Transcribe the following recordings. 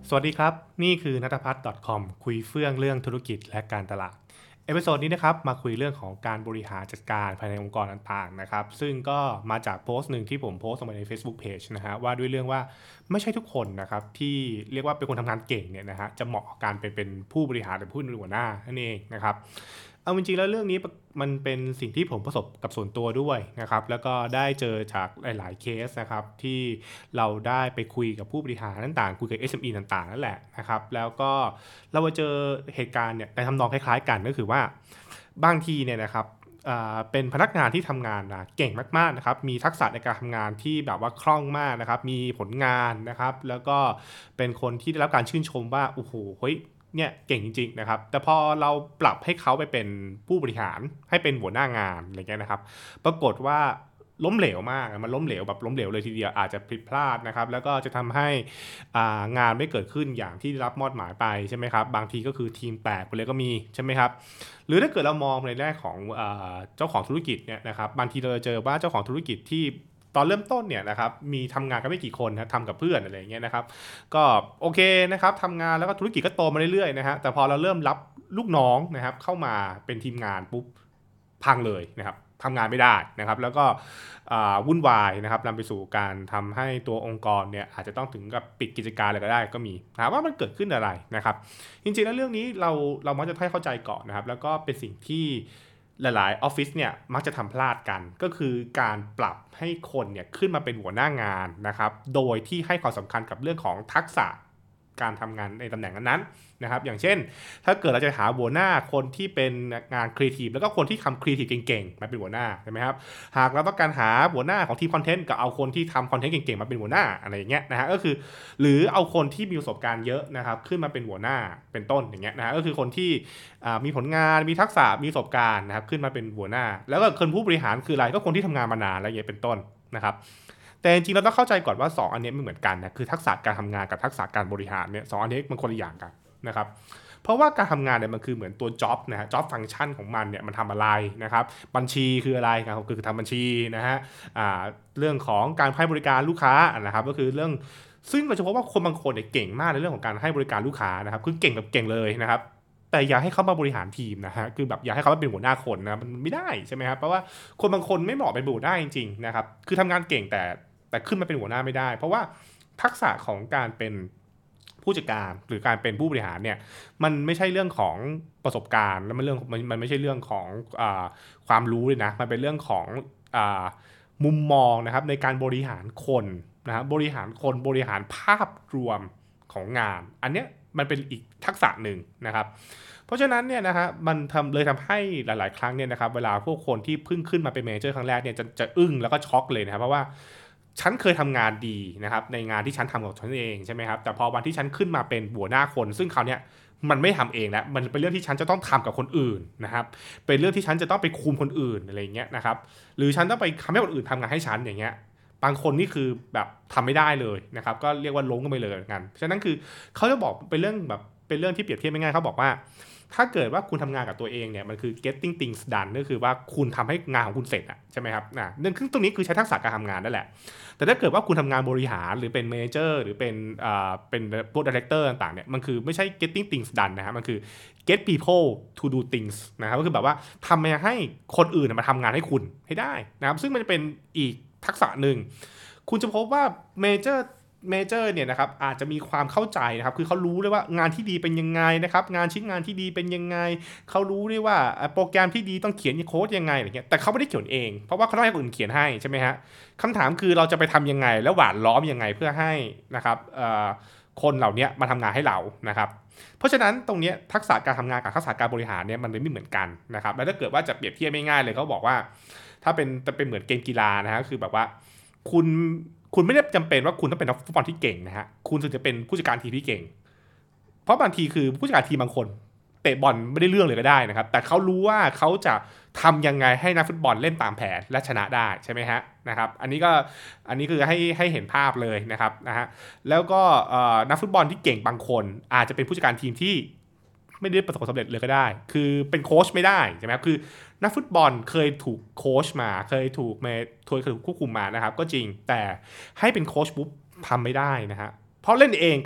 สวัสดีครับนี่คือนัทพัฒน์ .com คุยเฟื่องเรื่องธุรกิจและการตลาดเอพิโซดนี้นะครับมาคุยเรื่องของการบริหารจัดการภายในองค์กรต่างๆนะครับซึ่งก็มาจากโพสต์หนึ่งที่ผมโพสต์ลงไปใน Facebook Page นะฮะว่าด้วยเรื่องว่าไม่ใช่ทุกคนนะครับที่เรียกว่าเป็นคนทำงานเก่งเนี่ยนะฮะจะเหมาะกับการเป็นผู้บริหารหรือผู้เป็นหัวหน้านั่นเองนะครับเอาจริงๆแล้วเรื่องนี้มันเป็นสิ่งที่ผมประสบกับส่วนตัวด้วยนะครับแล้วก็ได้เจอจากหลายๆเคสนะครับที่เราได้ไปคุยกับผู้บริหารต่างๆคุยกับ SME ต่างๆนั่นแหละนะครับแล้วก็เราไปเจอเหตุการณ์เนี่ยในทำนองคล้ายๆกันก็คือว่าบางทีเนี่ยนะครับเป็นพนักงานที่ทำงานเก่งมากๆนะครับมีทักษะในการทำงานที่แบบว่าคล่องมากนะครับมีผลงานนะครับแล้วก็เป็นคนที่ได้รับการชื่นชมว่าโอ้โหเฮ้ยเนี่ยเก่งจริงๆนะครับแต่พอเราปรับให้เขาไปเป็นผู้บริหารให้เป็นหัวหน้างานอะไรเงี้ยนะครับปรากฏว่าล้มเหลวมากมันล้มเหลวแบบล้มเหลวเลยทีเดียวอาจจะผิดพลาดนะครับแล้วก็จะทำให้งานไม่เกิดขึ้นอย่างที่ได้รับมอบหมายไปใช่ไหมครับบางทีก็คือทีมแตกไปเลยก็มีใช่ไหมครับหรือถ้าเกิดเรามองในแรกของเจ้าของธุรกิจเนี่ยนะครับบางทีเราจะเจอว่าเจ้าของธุรกิจที่ตอนเริ่มต้นเนี่ยนะครับมีทำงานกันไม่กี่คนนะทำกับเพื่อนอะไรอย่างเงี้ยนะครับก็โอเคนะครับทำงานแล้วก็ธุรกิจก็โตมาเรื่อยๆนะฮะแต่พอเราเริ่มรับลูกน้องนะครับเข้ามาเป็นทีมงานปุ๊บพังเลยนะครับทำงานไม่ได้นะครับแล้วก็วุ่นวายนะครับนำไปสู่การทำให้ตัวองค์กรเนี่ยอาจจะต้องถึงกับปิดกิจการเลยก็ได้ก็มีถามว่ามันเกิดขึ้นอะไรนะครับจริงๆแล้วเรื่องนี้เรามักจะให้เข้าใจก่อนนะครับแล้วก็เป็นสิ่งที่หลายๆออฟฟิศเนี่ยมักจะทำพลาดกันก็คือการปรับให้คนเนี่ยขึ้นมาเป็นหัวหน้างานนะครับโดยที่ให้ความสำคัญกับเรื่องของทักษะการทำงานในตำแหน่งนั้นๆนะครับอย่างเช่นถ้าเกิดเราจะหาหัวหน้าคนที่เป็นงานครีเอทีฟแล้วก็คนที่ทำครีเอทีฟเก่งๆมาเป็นหัวหน้าใช่ไหมครับหากเราต้องการหาหัวหน้าของทีมคอนเทนต์ก็เอาคนที่ทำคอนเทนต์เก่งๆมาเป็นหัวหน้าอะไรอย่างเงี้ยนะฮะก็คือหรือเอาคนที่มีประสบการณ์เยอะนะครับขึ้นมาเป็นหัวหน้าเป็นต้นอย่างเงี้ยนะฮะก็คือคนที่มีผลงานมีทักษะมีประสบการณ์นะครับขึ้นมาเป็นหัวหน้าแล้วก็คนผู้บริหารคืออะไรก็คนที่ทำงานมานานแล้วอย่างเงี้ยเป็นต้นนะครับแต่จริงๆเราต้องเข้าใจก่อนว่า2อันนี้ไม่เหมือนกันนะคือทักษะการทำงานกับทักษะการบริหารเนี่ย2อันนี้มันคนละอย่างกันนะครับเพราะว่าการทำงานเนี่ยมันคือเหมือนตัว job นะฮะ job function ของมันเนี่ยมันทำอะไรนะครับบัญชีคืออะไรครับคือทำบัญชีนะฮะเรื่องของการให้บริการลูกค้านะครับก็คือเรื่องซึ่งเราจะพบว่าคนบางคนเนี่ยเก่งมากในเรื่องของการให้บริการลูกค้านะครับคือเก่งแบบเก่งเลยนะครับแต่อย่าให้เขามาบริหารทีมนะฮะคือแบบอย่าให้เขาเป็นหัวหน้าคนนะมันไม่ได้ใช่ไหมครับเพราะว่าคนบางคนไม่เหมาะเป็นหัวหน้าจริงๆนะครับคือทำงานเก่งแต่ขึ้นมาเป็นหัวหน้าไม่ได้เพราะว่าทักษะของการเป็นผู้จัดการหรือการเป็นผู้บริหารเนี่ยมันไม่ใช่เรื่องของประสบการณ์แล้วมันไม่ใช่เรื่องของความรู้เลยนะมันเป็นเรื่องของอามุมมองนะครับในการบริหารคนนะครับบริหารคนบริหารภาพรวมของงานอันเนี้ยมันเป็นอีกทักษะหนึ่งนะครับเพราะฉะนั้นเนี่ยนะฮะมันทำให้หลายๆครั้งเนี่ยนะครับเวลาพวกคนที่เพิ่งขึ้นมาเป็น Manager ครั้งแรกเนี่ยจะอึ้งแล้วก็ช็อกเลยนะครับเพราะว่าฉันเคยทำงานดีนะครับในงานที่ฉันทำกับฉันเองใช่ไหมครับแต่พอวันที่ฉันขึ้นมาเป็นหัวหน้าคนซึ่งคราวเนี้ยมันไม่ทำเองแล้วมันเป็นเรื่องที่ฉันจะต้องทำกับคนอื่นนะครับเป็นเรื่องที่ฉันจะต้องไปคุมคนอื่นอะไรเงี้ยนะครับหรือฉันต้องไปทำให้คนอื่นทำงานให้ฉันอย่างเงี้ยบางคนนี่คือแบบทำไม่ได้เลยนะครับก็เรียกว่าล้มกันไปเลยเหมือนกันฉะนั้นคือเขาจะบอกเป็นเรื่องแบบเป็นเรื่องที่เปรียบเทียบไม่ง่ายเขาบอกว่าถ้าเกิดว่าคุณทำงานกับตัวเองเนี่ยมันคือ getting things done ก็คือว่าคุณทำให้งานของคุณเสร็จอะใช่ไหมครับนั่นคือตรงนี้คือใช้ทักษะการทำงานนั่นแหละแต่ถ้าเกิดว่าคุณทำงานบริหารหรือเป็นเมเจอร์หรือเป็นพวกดีเรคเตอร์ต่างๆเนี่ยมันคือไม่ใช่ getting things done นะครับมันคือ get people to do things นะครับก็คือแบบว่าทำให้คนอื่นมาทำงานให้คุณให้ได้นะครับซึ่งมันจะเป็นอีกทักษะหนึ่งคุณจะพบว่าเมเจอร์เนี่ยนะครับอาจจะมีความเข้าใจนะครับคือเขารู้เลยว่างานที่ดีเป็นยังไงนะครับงานชิ้นงานที่ดีเป็นยังไงเขารู้ด้วยว่าโปรแกรมที่ดีต้องเขียนโค้ดยังไงอะไรเงี้ยแต่เขาไม่ได้เขียนเองเพราะว่าเขาต้องให้คนอื่นเขียนให้ใช่ไหมฮะคำถามคือเราจะไปทำยังไงแล้วหวานล้อมยังไงเพื่อให้นะครับคนเหล่านี้มาทำงานให้เรานะครับเพราะฉะนั้นตรงนี้ทักษะการทำงานกับทักษะการบริหารเนี่ยมันไม่เหมือนกันนะครับแล้วถ้าเกิดว่าจะเปรียบเทียบไม่ง่ายเลยเขาบอกว่าถ้าเป็นเหมือนเกมกีฬานะฮะคือแบบว่าคุณ คุณไม่ได้จำเป็นว่าคุณต้องเป็นนักฟุตบอลที่เก่งนะฮะคุณถึงจะเป็นผู้จัดการทีมที่เก่งเพราะบางทีคือผู้จัดการทีมบางคนเตะบอลไม่ได้เรื่องเลยก็ได้นะครับแต่เขารู้ว่าเขาจะทำยังไงให้นักฟุตบอลเล่นตามแผนและชนะได้ใช่ไหมฮะนะครับอันนี้คือให้เห็นภาพเลยนะครับนะฮะแล้วก็นักฟุตบอลที่เก่งบางคนอาจจะเป็นผู้จัดการทีมที่ไม่ได้ประสบความสำเร็จเลยก็ได้คือเป็นโค้ชไม่ได้ใช่ไหมครับคือนักฟุตบอลเคยถูกโค้ชมาเคยถูกควบคุมมานะครับก็จริงแต่ให้เป็นโค้ชปุ๊บทำไม่ได้นะฮะเพราะเล่นเองกับ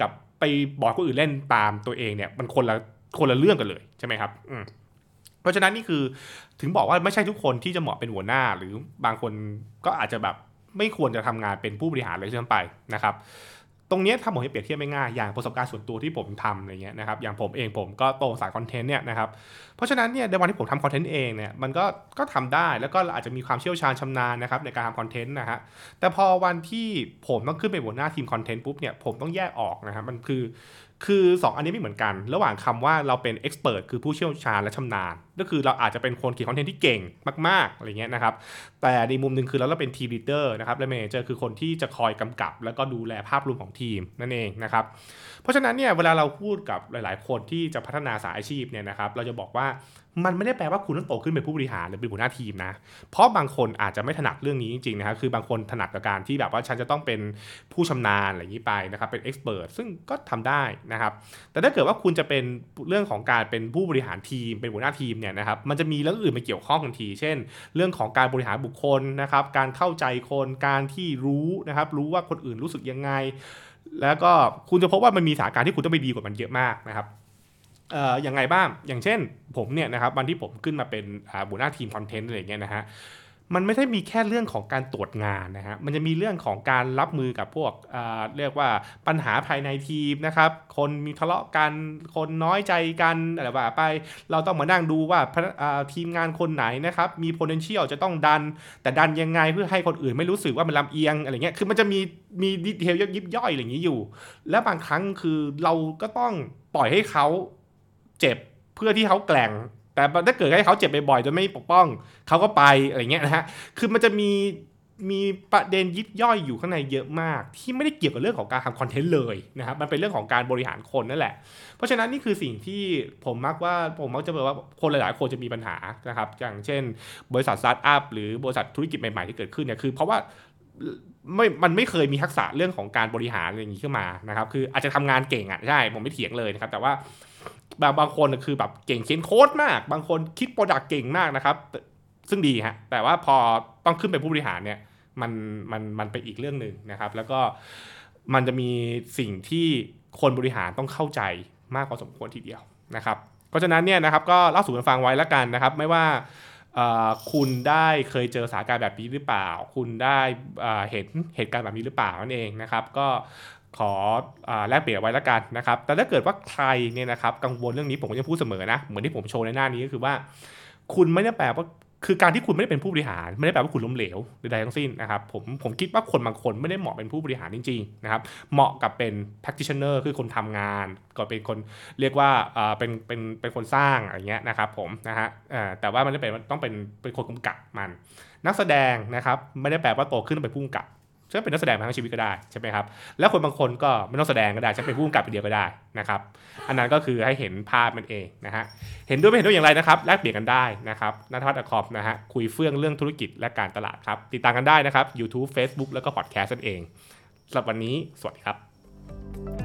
ไปบอกคนอื่นเล่นตามตัวเองเนี่ยมันคนละเรื่องกันเลยใช่ไหมครับเพราะฉะนั้นนี่คือถึงบอกว่าไม่ใช่ทุกคนที่จะเหมาะเป็นหัวหน้าหรือบางคนก็อาจจะแบบไม่ควรจะทำงานเป็นผู้บริหารเลยใช่ไหมไปนะครับตรงนี้ถ้าผมให้เปรียบเทียบไม่ง่ายอย่างประสบการณ์ส่วนตัวที่ผมทำอะไรเงี้ยนะครับอย่างผมก็โตสายคอนเทนต์เนี่ยนะครับเพราะฉะนั้นเนี่ยในวันที่ผมทำคอนเทนต์เองเนี่ยมันก็ทำได้แล้วก็อาจจะมีความเชี่ยวชาญชำนาญนะครับในการทำคอนเทนต์นะฮะแต่พอวันที่ผมต้องขึ้นเป็นหัวหน้าทีมคอนเทนต์ปุ๊บเนี่ยผมต้องแยกออกนะครับมันคือ2อันนี้ไม่เหมือนกันระหว่างคำว่าเราเป็นเอ็กซ์เพรสคือผู้เชี่ยวชาญและชำนาญก็คือเราอาจจะเป็นคนเขียนคอนเทนต์ที่เก่งมากๆอะไรเงี้ยนะครับแต่ในมุมนึงคือเราเป็นทีมลีดเดอร์นะครับและแมเนเจอร์คือคนที่จะคอยกำกับแล้วก็ดูแลภาพรวมของทีมนั่นเองนะครับเพราะฉะนั้นเนี่ยเวลาเราพูดกับหลายๆคนที่จะพัฒนาสายอาชีพเนี่ยนะครับเราจะบอกว่ามันไม่ได้แปลว่าคุณต้องโตขึ้นเป็นผู้บริหารหรือเป็นหัวหน้าทีมนะเพราะบางคนอาจจะไม่ถนัดเรื่องนี้จริงๆนะครับคือบางคนถนัดกับการที่แบบว่าฉันจะต้องเป็นผู้ชำนาญอะไรอย่างนี้ไปนะครับเป็นเอ็กซ์เพรสซึ่งก็ทำได้นะครับแต่ถ้าเกิดว่าคุณจะเป็นเรื่องของการเป็นผู้บริหารทีมเป็นหัวหน้าทีมเนี่ยนะครับมันจะมีเรื่องอื่นมาเกี่ยวข้องทันทีเช่นเรื่องของการบริหารบุคคลนะครับการเข้าใจคนการที่รู้นะครับรู้ว่าคนอื่นรู้สึกยังไงแล้วก็คุณจะพบว่ามันมีสถานการณ์ที่คุณต้องไปดีกว่ามันเยอะมากนะครับอย่างไงบ้างอย่างเช่นผมเนี่ยนะครับวันที่ผมขึ้นมาเป็นหัวหน้าทีมคอนเทนต์อะไรอย่างเงี้ยนะฮะมันไม่ได้มีแค่เรื่องของการตรวจงานนะฮะมันจะมีเรื่องของการรับมือกับพวกเรียกว่าปัญหาภายในทีมนะครับคนมีทะเลาะกันคนน้อยใจกันอะไรแบบไปเราต้องมานั่งดูว่าทีมงานคนไหนนะครับมี potential จะต้องดันแต่ดันยังไงเพื่อให้คนอื่นไม่รู้สึกว่ามันลำเอียงอะไรเงี้ยคือมันจะมีดีเทลยิบย่อยอะไรอย่างนี้อยู่และบางครั้งคือเราก็ต้องปล่อยให้เขาเจ็บเพื่อที่เขาแกร่งแต่ถ้าเกิดให้เขาเจ็บบ่อยๆจนไม่ปกป้องเขาก็ไปอะไรเงี้ยนะฮะคือมันจะมีประเด็นยิบย่อยอยู่ข้างในเยอะมากที่ไม่ได้เกี่ยวกับเรื่องของการทำคอนเทนต์เลยนะครับมันเป็นเรื่องของการบริหารคนนั่นแหละเพราะฉะนั้นนี่คือสิ่งที่ผมมักจะบอกว่าคนหลายๆคนจะมีปัญหานะครับอย่างเช่นบริษัทสตาร์ทอัพหรือบริษัทธุรกิจใหม่ๆที่เกิดขึ้นเนี่ยคือเพราะว่ามันไม่เคยมีทักษะเรื่องของการบริหารอะไรอย่างนี้ขึ้นมานะครับคืออาจจะทำงานเก่งอ่ะใช่ผมไม่เถียงเลยนะครับแต่ว่าบางคนคือแบบเก่งเขียนโค้ดมากบางคนคิดโปรดักต์เก่งมากนะครับซึ่งดีฮะแต่ว่าพอต้องขึ้นเป็นผู้บริหารเนี่ยมันไปอีกเรื่องนึงนะครับแล้วก็มันจะมีสิ่งที่คนบริหารต้องเข้าใจมากพอสมควรทีเดียวนะครับเพราะฉะนั้นเนี่ยนะครับก็เล่าสู่กันฟังไว้แล้วกันนะครับไม่ว่าคุณได้เคยเจอสถานการณ์แบบนี้หรือเปล่าคุณได้เห็นเหตุการณ์แบบนี้หรือเปล่านั่นเองนะครับก็ขอแลกเปลี่ยนไว้แล้วกันนะครับแต่ถ้าเกิดว่าใครเนี่ยนะครับกังวลเรื่องนี้ผมก็จะพูดเสมอนะเหมือนที่ผมโชว์ในหน้านี้ก็คือว่าคุณไม่ได้แปลว่าคือการที่คุณไม่ได้เป็นผู้บริหารไม่ได้แปลว่าคุณล้มเหลวใดๆทั้งสิ้นนะครับผมคิดว่าคนบางคนไม่ได้เหมาะเป็นผู้บริหารจริงๆนะครับเหมาะกับเป็น practitioner คือคนทำงานก็เป็นคนเรียกว่าเป็นคนสร้างอะไรเงี้ยนะครับผมนะฮะแต่ว่ามันต้องเป็นคนกำกับมันนักแสดงนะครับไม่ได้แปลว่าโตขึ้นต้องเป็นผู้กำกับฉันเป็นนักแสดงมาทั้งชีวิตก็ได้ใช่ไหมครับแล้วคนบางคนก็ไม่ต้องแสดงก็ได้ฉันเป็นผู้กำกับไปเดียวก็ได้นะครับอันนั้นก็คือให้เห็นภาพมันเองนะฮะเห็นด้วยไม่เห็นด้วยอย่างไรนะครับแลกเปลี่ยนกันได้นะครับณัฐวัฒน์ .com นะฮะคุยเฟื่องเรื่องธุรกิจและการตลาดครับติดตามกันได้นะครับ YouTube Facebook แล้วก็ Podcast นั่นเองสำหรับวันนี้สวัสดีครับ